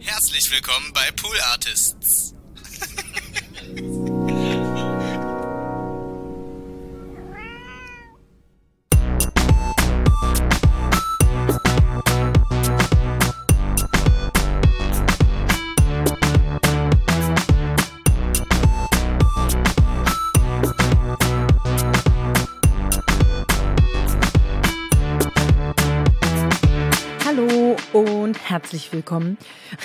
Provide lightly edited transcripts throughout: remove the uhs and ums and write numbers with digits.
Herzlich willkommen bei Pool Artists. Hallo und herzlich willkommen.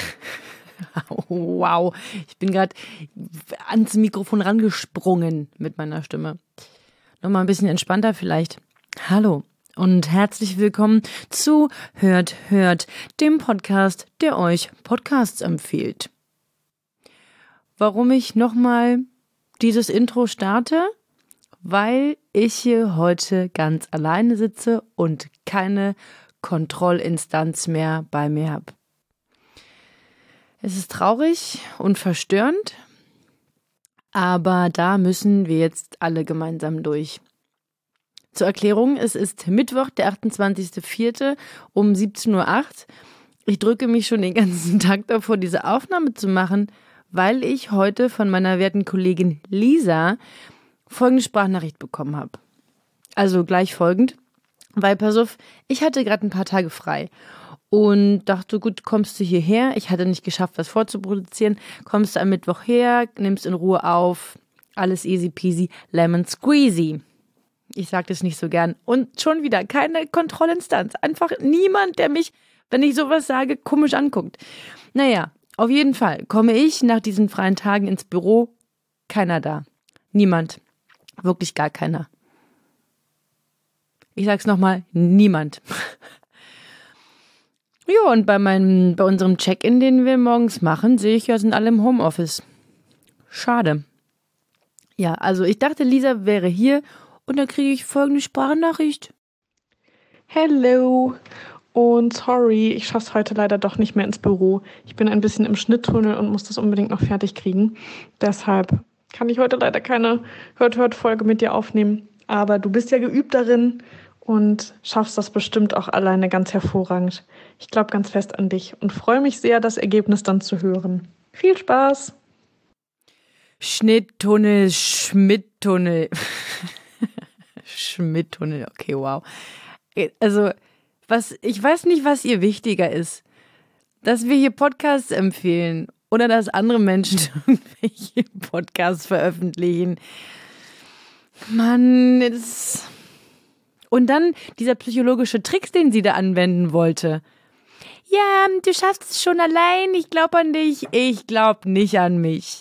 Wow, ich bin gerade ans Mikrofon rangesprungen mit meiner Stimme. Nochmal ein bisschen entspannter vielleicht. Hallo und herzlich willkommen zu Hört, dem Podcast, der euch Podcasts empfiehlt. Warum ich nochmal dieses Intro starte? Weil ich hier heute ganz alleine sitze und keine Kontrollinstanz mehr bei mir habe. Es ist traurig und verstörend, aber da müssen wir jetzt alle gemeinsam durch. Zur Erklärung, es ist Mittwoch, der 28.04. um 17:08 Uhr. Ich drücke mich schon den ganzen Tag davor, diese Aufnahme zu machen, weil ich heute von meiner werten Kollegin Lisa folgende Sprachnachricht bekommen habe. Also gleich folgend, weil pass auf, ich hatte gerade ein paar Tage frei. Und dachte, gut, kommst du hierher? Ich hatte nicht geschafft, was vorzuproduzieren. Kommst du am Mittwoch her, nimmst in Ruhe auf. Alles easy peasy, lemon squeezy. Ich sage das nicht so gern. Und schon wieder keine Kontrollinstanz. Einfach niemand, der mich, wenn ich sowas sage, komisch anguckt. Naja, auf jeden Fall komme ich nach diesen freien Tagen ins Büro. Keiner da. Niemand. Wirklich gar keiner. Ich sag's nochmal, niemand. Ja, und bei unserem Check-in, den wir morgens machen, sehe ich ja, sind alle im Homeoffice. Schade. Ja, also ich dachte, Lisa wäre hier und dann kriege ich folgende Sprachnachricht. Hello und sorry, ich schaff's heute leider doch nicht mehr ins Büro. Ich bin ein bisschen im Schnitttunnel und muss das unbedingt noch fertig kriegen. Deshalb kann ich heute leider keine Hört-Folge mit dir aufnehmen. Aber du bist ja geübt darin und schaffst das bestimmt auch alleine ganz hervorragend. Ich glaube ganz fest an dich und freue mich sehr, das Ergebnis dann zu hören. Viel Spaß! Schnitttunnel, Schmidtunnel. Schmidtunnel, okay, wow. Also, ich weiß nicht, was ihr wichtiger ist. Dass wir hier Podcasts empfehlen oder dass andere Menschen irgendwelche Podcasts veröffentlichen. Mann, und dann dieser psychologische Trick, den sie da anwenden wollte. Ja, du schaffst es schon allein, ich glaube an dich. Ich glaube nicht an mich.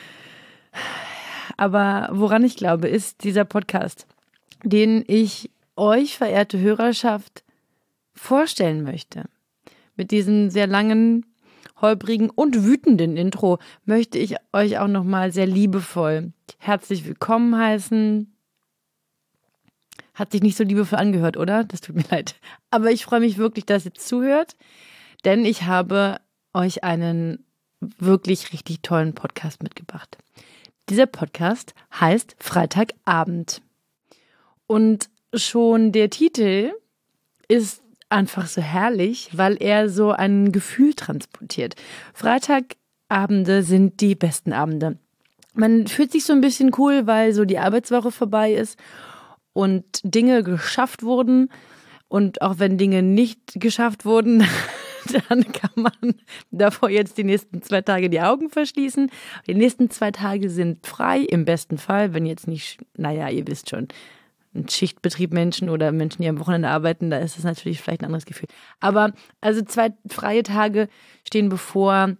Aber woran ich glaube, ist dieser Podcast, den ich euch, verehrte Hörerschaft, vorstellen möchte. Mit diesem sehr langen, holprigen und wütenden Intro möchte ich euch auch nochmal sehr liebevoll herzlich willkommen heißen. Hat sich nicht so liebevoll angehört, oder? Das tut mir leid. Aber ich freue mich wirklich, dass ihr zuhört, denn ich habe euch einen wirklich richtig tollen Podcast mitgebracht. Dieser Podcast heißt Freitagabend. Und schon der Titel ist einfach so herrlich, weil er so ein Gefühl transportiert. Freitagabende sind die besten Abende. Man fühlt sich so ein bisschen cool, weil so die Arbeitswoche vorbei ist und Dinge geschafft wurden. Und auch wenn Dinge nicht geschafft wurden, dann kann man davor jetzt die nächsten 2 Tage die Augen verschließen. Die nächsten 2 Tage sind frei, im besten Fall, wenn jetzt nicht, naja, ihr wisst schon, ein Schichtbetrieb Menschen oder Menschen, die am Wochenende arbeiten, da ist es natürlich vielleicht ein anderes Gefühl. Aber also 2 freie Tage stehen bevor.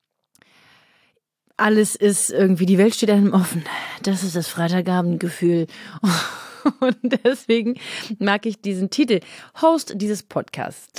Alles ist irgendwie, die Welt steht einem offen. Das ist das Freitagabendgefühl. Und deswegen mag ich diesen Titel. Host dieses Podcasts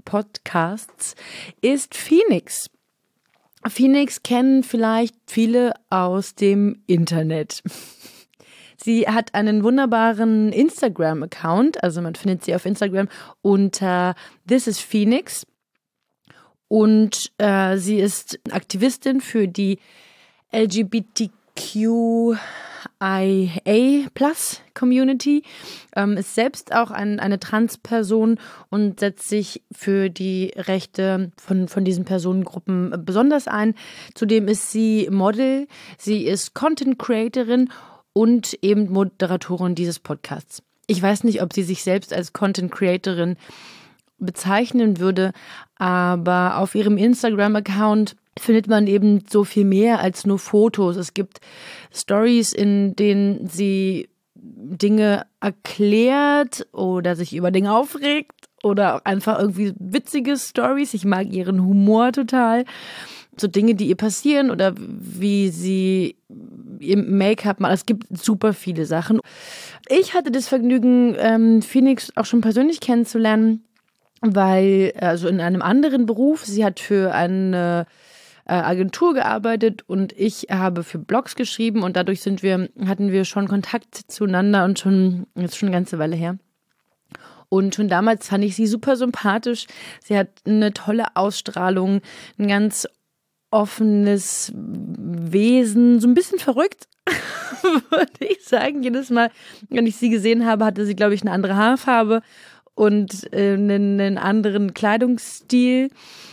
ist Phoenix. Phoenix kennen vielleicht viele aus dem Internet. Sie hat einen wunderbaren Instagram-Account, also man findet sie auf Instagram unter This is Phoenix. Und sie ist Aktivistin für die LGBTQIA LGBTQIA+-Community, ist selbst auch eine Transperson und setzt sich für die Rechte von diesen Personengruppen besonders ein. Zudem ist sie Model, sie ist Content-Creatorin und eben Moderatorin dieses Podcasts. Ich weiß nicht, ob sie sich selbst als Content-Creatorin bezeichnen würde, aber auf ihrem Instagram-Account findet man eben so viel mehr als nur Fotos. Es gibt Stories, in denen sie Dinge erklärt oder sich über Dinge aufregt oder auch einfach irgendwie witzige Stories. Ich mag ihren Humor total. So Dinge, die ihr passieren oder wie sie ihr Make-up macht. Es gibt super viele Sachen. Ich hatte das Vergnügen, Phoenix auch schon persönlich kennenzulernen, weil, also in einem anderen Beruf, sie hat für eine Agentur gearbeitet und ich habe für Blogs geschrieben und dadurch hatten wir schon Kontakt zueinander und jetzt schon eine ganze Weile her. Und schon damals fand ich sie super sympathisch. Sie hat eine tolle Ausstrahlung, ein ganz offenes Wesen, so ein bisschen verrückt, würde ich sagen. Jedes Mal, wenn ich sie gesehen habe, hatte sie, glaube ich, eine andere Haarfarbe und einen anderen Kleidungsstil.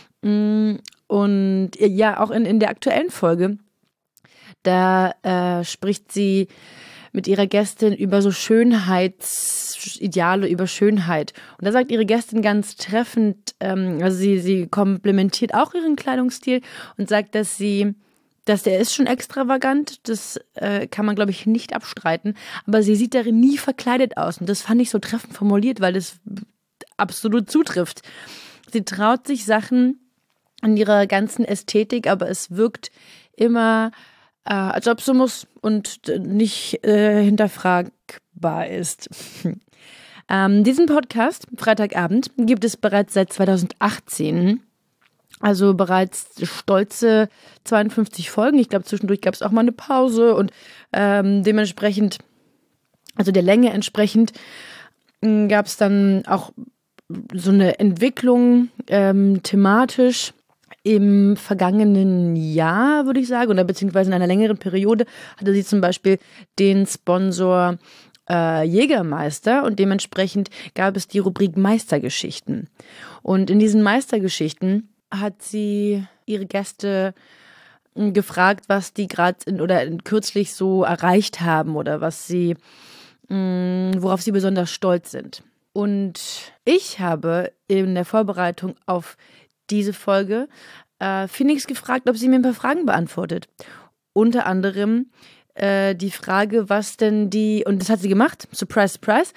Und ja, auch in der aktuellen Folge, da spricht sie mit ihrer Gästin über so Schönheitsideale, über Schönheit. Und da sagt ihre Gästin ganz treffend, also sie komplimentiert auch ihren Kleidungsstil und sagt, dass der ist schon extravagant, das kann man, glaube ich, nicht abstreiten, aber sie sieht darin nie verkleidet aus. Und das fand ich so treffend formuliert, weil das absolut zutrifft. Sie traut sich Sachen in ihrer ganzen Ästhetik, aber es wirkt immer, als ob es so muss und nicht hinterfragbar ist. Diesen Podcast, Freitagabend, gibt es bereits seit 2018. Also bereits stolze 52 Folgen. Ich glaube, zwischendurch gab es auch mal eine Pause und dementsprechend, also der Länge entsprechend, gab es dann auch so eine Entwicklung thematisch im vergangenen Jahr, würde ich sagen, oder beziehungsweise in einer längeren Periode hatte sie zum Beispiel den Sponsor Jägermeister und dementsprechend gab es die Rubrik Meistergeschichten. Und in diesen Meistergeschichten hat sie ihre Gäste gefragt, was die gerade oder kürzlich so erreicht haben oder worauf sie besonders stolz sind. Und ich habe in der Vorbereitung auf diese Folge Phoenix gefragt, ob sie mir ein paar Fragen beantwortet. Unter anderem die Frage, was denn und das hat sie gemacht, surprise, surprise.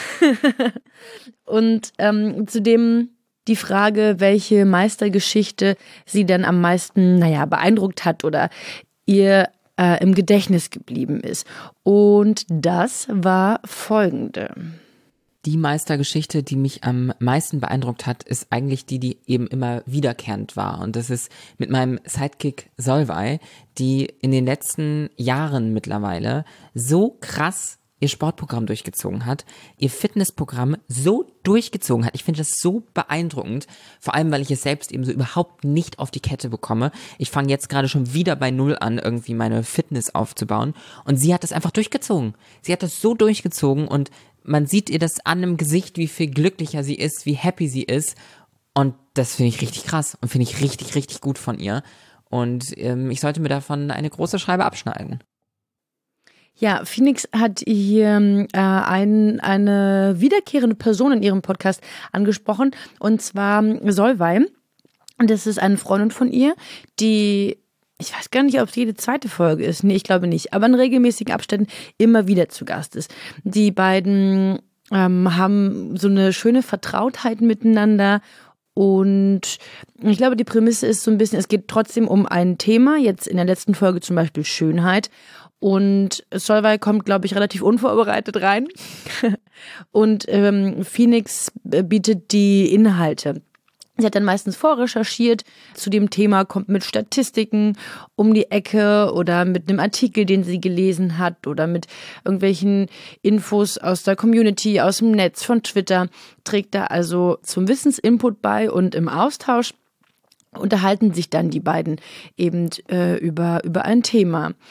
Und zudem die Frage, welche Meistergeschichte sie denn am meisten, beeindruckt hat oder ihr im Gedächtnis geblieben ist. Und das war folgende. Die Meistergeschichte, die mich am meisten beeindruckt hat, ist eigentlich die eben immer wiederkehrend war. Und das ist mit meinem Sidekick Solveig, die in den letzten Jahren mittlerweile so krass ihr Sportprogramm durchgezogen hat, ihr Fitnessprogramm so durchgezogen hat. Ich finde das so beeindruckend, vor allem, weil ich es selbst eben so überhaupt nicht auf die Kette bekomme. Ich fange jetzt gerade schon wieder bei Null an, irgendwie meine Fitness aufzubauen. Und sie hat das einfach durchgezogen. Sie hat das so durchgezogen und man sieht ihr das an im Gesicht, wie viel glücklicher sie ist, wie happy sie ist. Und das finde ich richtig krass und finde ich richtig, richtig gut von ihr. Und ich sollte mir davon eine große Scheibe abschneiden. Ja, Phoenix hat hier eine wiederkehrende Person in ihrem Podcast angesprochen, und zwar Solveig. Und das ist eine Freundin von ihr, die, ich weiß gar nicht, ob es jede zweite Folge ist. Nee, ich glaube nicht. Aber in regelmäßigen Abständen immer wieder zu Gast ist. Die beiden haben so eine schöne Vertrautheit miteinander. Und ich glaube, die Prämisse ist so ein bisschen, es geht trotzdem um ein Thema. Jetzt in der letzten Folge zum Beispiel Schönheit. Und Solveig kommt, glaube ich, relativ unvorbereitet rein. Und Phoenix bietet die Inhalte. Sie hat dann meistens vorrecherchiert zu dem Thema, kommt mit Statistiken um die Ecke oder mit einem Artikel, den sie gelesen hat oder mit irgendwelchen Infos aus der Community, aus dem Netz, von Twitter, trägt da also zum Wissensinput bei, und im Austausch unterhalten sich dann die beiden eben über ein Thema.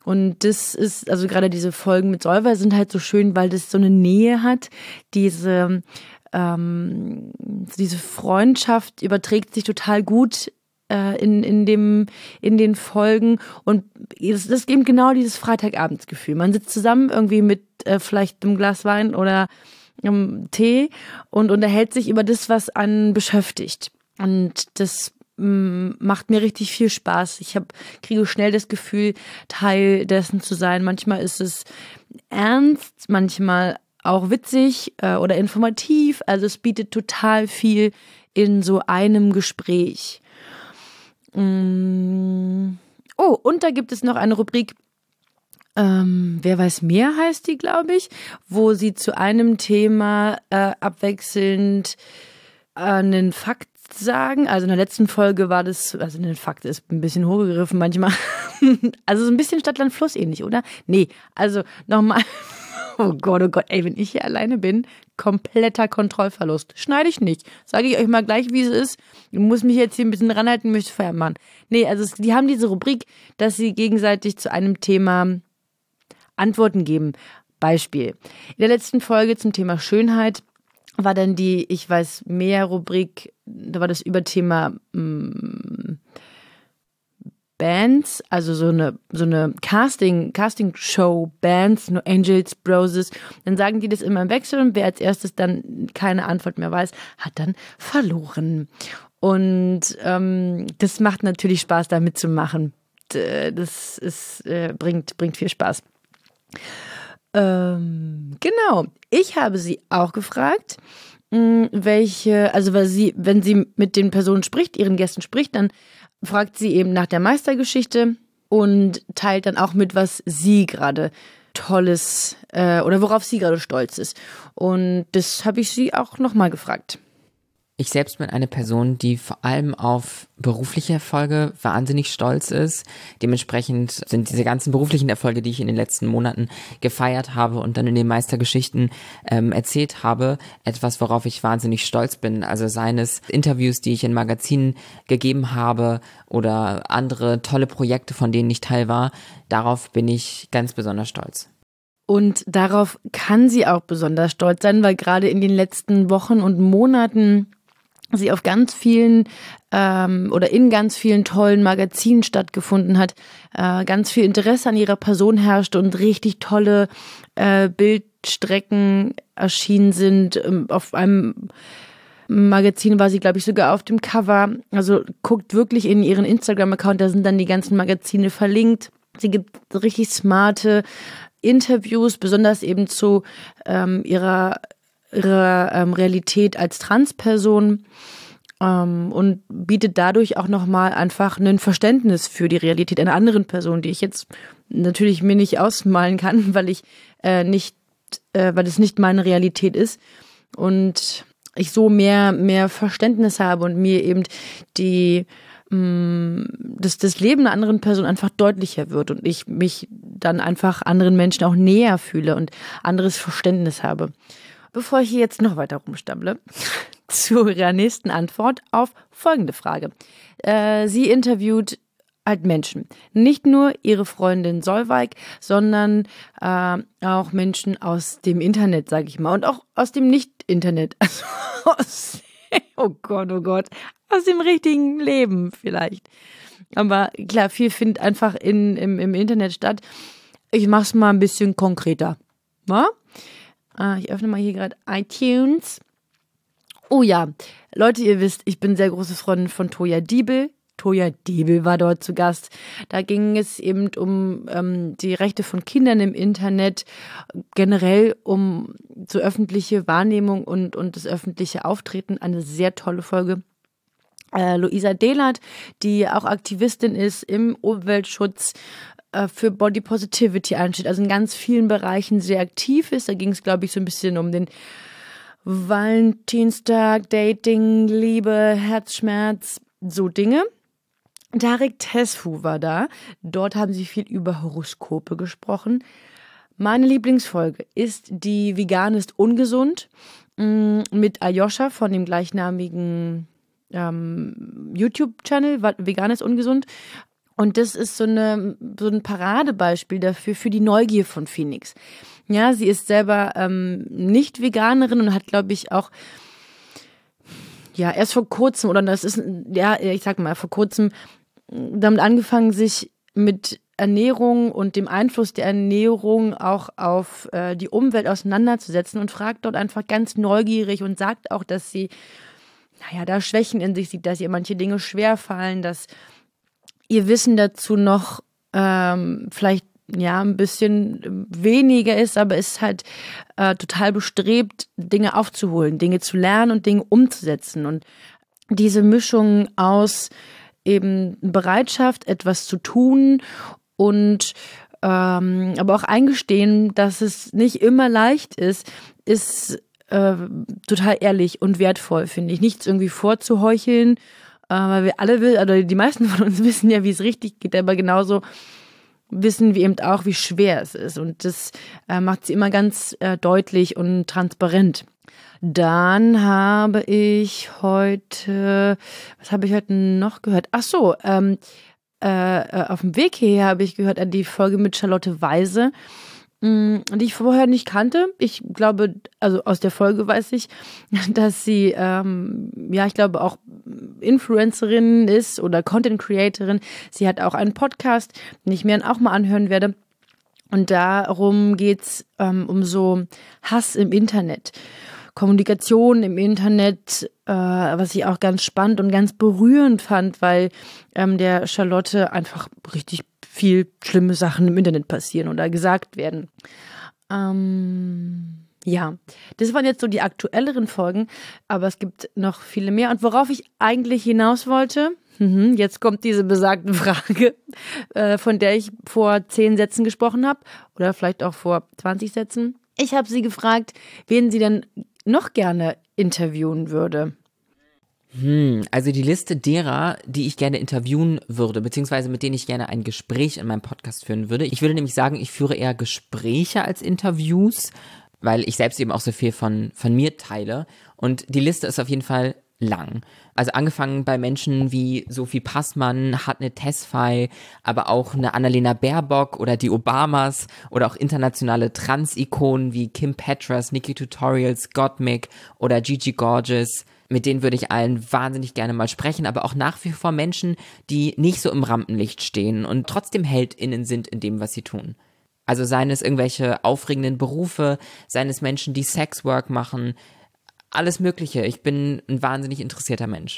Und das ist, also gerade diese Folgen mit Solveig sind halt so schön, weil das so eine Nähe hat. Diese Freundschaft überträgt sich total gut in den Folgen. Und das ist eben genau dieses Freitagabendsgefühl. Man sitzt zusammen irgendwie mit vielleicht einem Glas Wein oder Tee und unterhält sich über das, was einen beschäftigt. Und das macht mir richtig viel Spaß. Kriege schnell das Gefühl, Teil dessen zu sein. Manchmal ist es ernst, manchmal auch witzig oder informativ. Also es bietet total viel in so einem Gespräch. Oh, und da gibt es noch eine Rubrik, Wer weiß mehr heißt die, glaube ich, wo sie zu einem Thema abwechselnd einen Fakt sagen. Also in der letzten Folge war das, also ein Fakt ist ein bisschen hochgegriffen manchmal. Also so ein bisschen Stadt, Land, Fluss ähnlich, oder? Nee, also nochmal. Oh Gott, ey, wenn ich hier alleine bin, kompletter Kontrollverlust. Schneide ich nicht. Sage ich euch mal gleich, wie es ist. Ich muss mich jetzt hier ein bisschen ranhalten, möchte Feierabend machen. Nee, also die haben diese Rubrik, dass sie gegenseitig zu einem Thema Antworten geben. Beispiel. In der letzten Folge zum Thema Schönheit war dann die Ich weiß mehr Rubrik, da war das Überthema Bands, also so eine Casting-Show, Bands, No Angels, Broses. Dann sagen die das immer im Wechsel und wer als erstes dann keine Antwort mehr weiß, hat dann verloren. Und das macht natürlich Spaß, da mitzumachen. Das bringt viel Spaß. Genau. Ich habe sie auch gefragt, wenn sie mit den Personen spricht, ihren Gästen spricht, dann fragt sie eben nach der Meistergeschichte und teilt dann auch mit, was sie gerade Tolles oder worauf sie gerade stolz ist. Und das habe ich sie auch nochmal gefragt. Ich selbst bin eine Person, die vor allem auf berufliche Erfolge wahnsinnig stolz ist. Dementsprechend sind diese ganzen beruflichen Erfolge, die ich in den letzten Monaten gefeiert habe und dann in den Meistergeschichten erzählt habe, etwas, worauf ich wahnsinnig stolz bin. Also seien es Interviews, die ich in Magazinen gegeben habe oder andere tolle Projekte, von denen ich Teil war. Darauf bin ich ganz besonders stolz. Und darauf kann sie auch besonders stolz sein, weil gerade in den letzten Wochen und Monaten sie auf ganz vielen oder in ganz vielen tollen Magazinen stattgefunden hat, ganz viel Interesse an ihrer Person herrschte und richtig tolle Bildstrecken erschienen sind. Auf einem Magazin war sie, glaube ich, sogar auf dem Cover. Also guckt wirklich in ihren Instagram-Account, da sind dann die ganzen Magazine verlinkt. Sie gibt richtig smarte Interviews, besonders eben zu ihrer Realität als Transperson und bietet dadurch auch nochmal einfach ein Verständnis für die Realität einer anderen Person, die ich jetzt natürlich mir nicht ausmalen kann, weil es nicht meine Realität ist und ich so mehr Verständnis habe und mir eben das Leben einer anderen Person einfach deutlicher wird und ich mich dann einfach anderen Menschen auch näher fühle und anderes Verständnis habe. Bevor ich hier jetzt noch weiter rumstamble, zu ihrer nächsten Antwort auf folgende Frage. Sie interviewt halt Menschen. Nicht nur ihre Freundin Solveig, sondern auch Menschen aus dem Internet, sage ich mal. Und auch aus dem Nicht-Internet. Also oh Gott, aus dem richtigen Leben vielleicht. Aber klar, viel findet einfach im Internet statt. Ich mach's mal ein bisschen konkreter. Was? Ich öffne mal hier gerade iTunes. Oh ja, Leute, ihr wisst, ich bin sehr große Freundin von Toja Diebel. Toja Diebel war dort zu Gast. Da ging es eben um die Rechte von Kindern im Internet, generell um so öffentliche Wahrnehmung und das öffentliche Auftreten. Eine sehr tolle Folge. Luisa Dehlert, die auch Aktivistin ist im Umweltschutz, für Body Positivity einsteht, also in ganz vielen Bereichen sehr aktiv ist. Da ging es, glaube ich, so ein bisschen um den Valentinstag, Dating, Liebe, Herzschmerz, so Dinge. Tarek Tesfu war da. Dort haben sie viel über Horoskope gesprochen. Meine Lieblingsfolge ist die Vegan ist ungesund mit Aljoscha von dem gleichnamigen YouTube-Channel, Vegan ist ungesund. Und das ist so ein Paradebeispiel dafür, für die Neugier von Phoenix. Ja, sie ist selber nicht Veganerin und hat, glaube ich, auch erst vor kurzem, oder das ist, ich sag mal, vor kurzem damit angefangen, sich mit Ernährung und dem Einfluss der Ernährung auch auf die Umwelt auseinanderzusetzen und fragt dort einfach ganz neugierig und sagt auch, dass sie, da Schwächen in sich sieht, dass ihr manche Dinge schwerfallen, dass ihr Wissen dazu noch vielleicht ein bisschen weniger ist, aber ist halt total bestrebt, Dinge aufzuholen, Dinge zu lernen und Dinge umzusetzen. Und diese Mischung aus eben Bereitschaft, etwas zu tun und aber auch eingestehen, dass es nicht immer leicht ist total ehrlich und wertvoll, finde ich. Nichts irgendwie vorzuheucheln, weil wir alle oder die meisten von uns wissen ja, wie es richtig geht, aber genauso wissen wir eben auch, wie schwer es ist. Und das macht sie immer ganz deutlich und transparent. Dann habe ich heute, was habe ich heute noch gehört? Ach so, auf dem Weg hierher habe ich gehört die Folge mit Charlotte Weise, die ich vorher nicht kannte. Ich glaube, also aus der Folge weiß ich, dass sie, ich glaube auch Influencerin ist oder Content Creatorin. Sie hat auch einen Podcast, den ich mir dann auch mal anhören werde. Und darum geht's um so Hass im Internet. Kommunikation im Internet, was ich auch ganz spannend und ganz berührend fand, weil der Charlotte einfach richtig viel schlimme Sachen im Internet passieren oder gesagt werden. Das waren jetzt so die aktuelleren Folgen, aber es gibt noch viele mehr. Und worauf ich eigentlich hinaus wollte, jetzt kommt diese besagte Frage, von der ich vor 10 Sätzen gesprochen habe oder vielleicht auch vor 20 Sätzen. Ich habe sie gefragt, wen sie denn noch gerne interviewen würde. Also die Liste derer, die ich gerne interviewen würde, beziehungsweise mit denen ich gerne ein Gespräch in meinem Podcast führen würde. Ich würde nämlich sagen, ich führe eher Gespräche als Interviews, weil ich selbst eben auch so viel von mir teile. Und die Liste ist auf jeden Fall lang. Also angefangen bei Menschen wie Sophie Passmann, Hartnett Tesfaye, aber auch eine Annalena Baerbock oder die Obamas oder auch internationale Trans-Ikonen wie Kim Petras, Nikki Tutorials, Gottmik oder Gigi Gorgeous. Mit denen würde ich allen wahnsinnig gerne mal sprechen, aber auch nach wie vor Menschen, die nicht so im Rampenlicht stehen und trotzdem HeldInnen sind in dem, was sie tun. Also seien es irgendwelche aufregenden Berufe, seien es Menschen, die Sexwork machen, alles Mögliche. Ich bin ein wahnsinnig interessierter Mensch.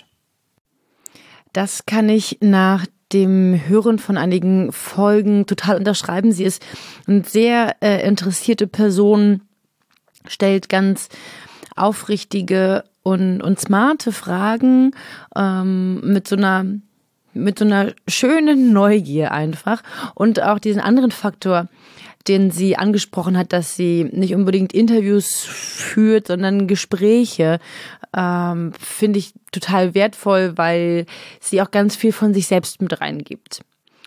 Das kann ich nach dem Hören von einigen Folgen total unterschreiben. Sie ist eine sehr interessierte Person, stellt ganz aufrichtige und smarte Fragen mit so einer schönen Neugier einfach und auch diesen anderen Faktor, den sie angesprochen hat, dass sie nicht unbedingt Interviews führt, sondern Gespräche, finde ich total wertvoll, weil sie auch ganz viel von sich selbst mit reingibt.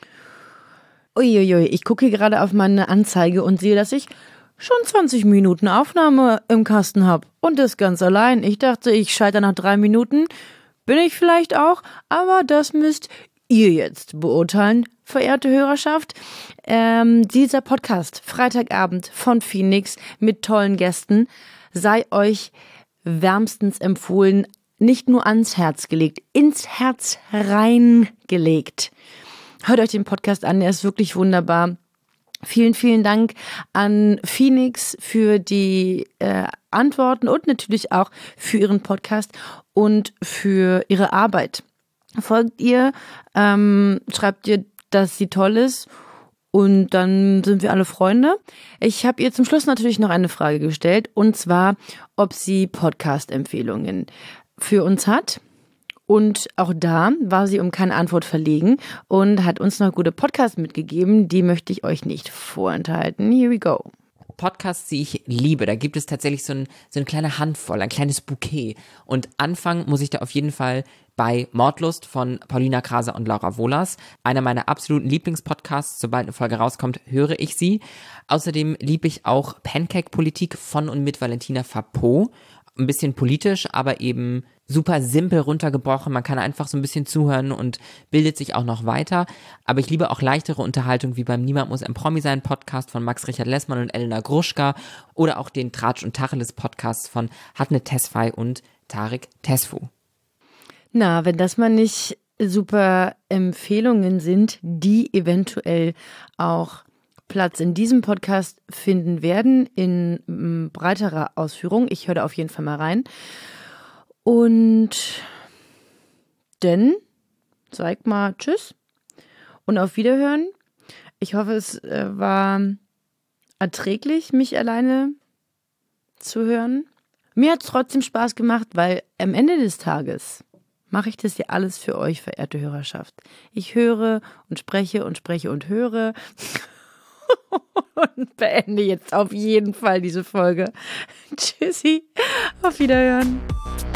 Uiuiui, ich gucke hier gerade auf meine Anzeige und sehe, dass ich schon 20 Minuten Aufnahme im Kasten habe. Und das ganz allein. Ich dachte, ich scheitere nach 3 Minuten. Bin ich vielleicht auch, aber das müsst ihr jetzt beurteilen, verehrte Hörerschaft. Dieser Podcast, Freitagabend von Phoenix mit tollen Gästen, sei euch wärmstens empfohlen, nicht nur ans Herz gelegt, ins Herz reingelegt. Hört euch den Podcast an, er ist wirklich wunderbar. Vielen, vielen Dank an Phoenix für die Antworten und natürlich auch für ihren Podcast und für ihre Arbeit. Folgt ihr, schreibt ihr, dass sie toll ist und dann sind wir alle Freunde. Ich habe ihr zum Schluss natürlich noch eine Frage gestellt und zwar, ob sie Podcast-Empfehlungen für uns hat. Und auch da war sie um keine Antwort verlegen und hat uns noch gute Podcasts mitgegeben. Die möchte ich euch nicht vorenthalten. Here we go. Podcasts, die ich liebe, da gibt es tatsächlich so eine kleine Handvoll, ein kleines Bouquet. Und anfangen muss ich da auf jeden Fall bei Mordlust von Paulina Kraser und Laura Wohlers. Einer meiner absoluten Lieblingspodcasts. Sobald eine Folge rauskommt, höre ich sie. Außerdem liebe ich auch Pancake-Politik von und mit Valentina Fapo. ein bisschen politisch, aber eben super simpel runtergebrochen. Man kann einfach so ein bisschen zuhören und bildet sich auch noch weiter. Aber ich liebe auch leichtere Unterhaltung, wie beim Niemand muss ein Promi sein Podcast von Max Richard Lessmann und Elena Gruschka oder auch den Tratsch und Tacheles Podcast von Hatne Tesfaye und Tarek Tesfu. Na, wenn das mal nicht super Empfehlungen sind, die eventuell auch Platz in diesem Podcast finden werden, in breiterer Ausführung. Ich höre da auf jeden Fall mal rein. Und dann sag mal Tschüss und auf Wiederhören. Ich hoffe, es war erträglich, mich alleine zu hören. Mir hat es trotzdem Spaß gemacht, weil am Ende des Tages mache ich das ja alles für euch, verehrte Hörerschaft. Ich höre und spreche und spreche und höre und beende jetzt auf jeden Fall diese Folge. Tschüssi, auf Wiederhören.